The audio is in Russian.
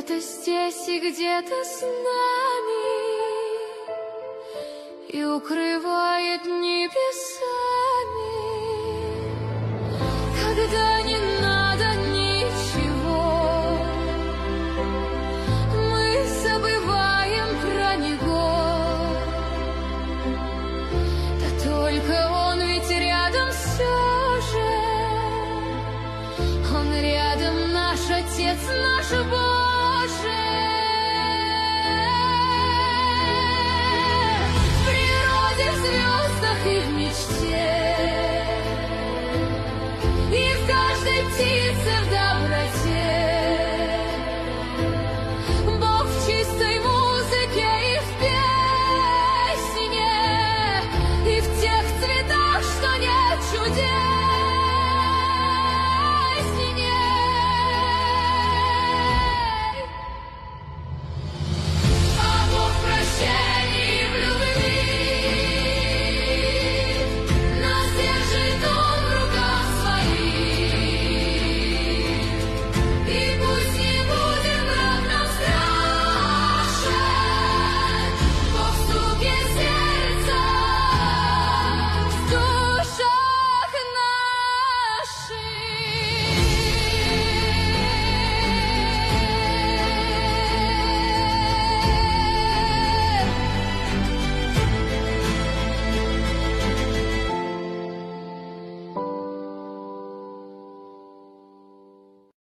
Где-то здесь и где-то с нами, и укрывает небесами, когда не надо ничего, мы забываем про него. Да только он ведь рядом все же, он рядом, наш Отец, наш Бог.